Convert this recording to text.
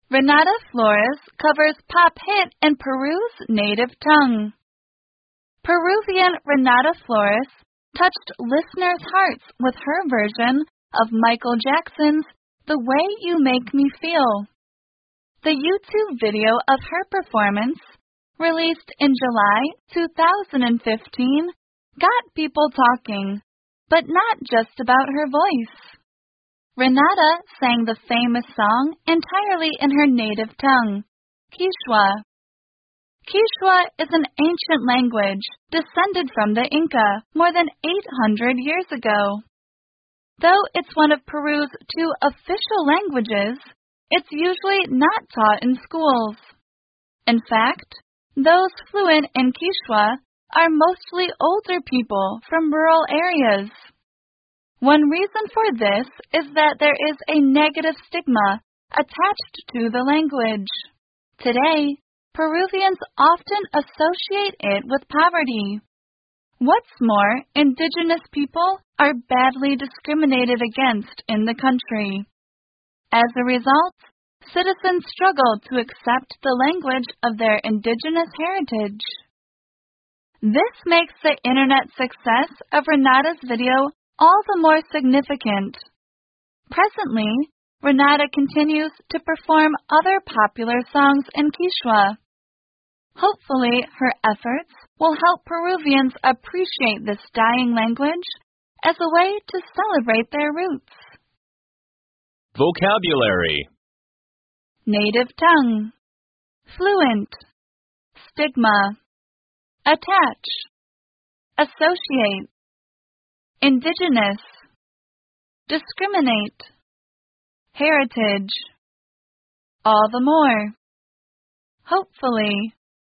Renata Flores covers pop hit in Peru's native tongue. Peruvian Renata Flores touched listeners' hearts with her version of Michael Jackson's The Way You Make Me Feel. The YouTube video of her performance, released in July 2015, got people talking, but not just about her voice. Renata sang the famous song entirely in her native tongue, Quechua. Quechua is an ancient language descended from the Inca more than 800 years ago. Though it's one of Peru's 2 official languages, it's usually not taught in schools. In fact, those fluent in Quechua are mostly older people from rural areas. One reason for this is that there is a negative stigma attached to the language. Today, Peruvians often associate it with poverty. What's more, indigenous people are badly discriminated against in the country. As a result, citizens struggle to accept the language of their indigenous heritage. This makes the internet success of Renata's video all the more significant. Presently, Renata continues to perform other popular songs in Quechua. Hopefully, her efforts will help Peruvians appreciate this dying language as a way to celebrate their roots. Vocabulary: Native tongue, fluent, stigma, attach, associate, indigenous, discriminate, heritage, all the more, hopefully.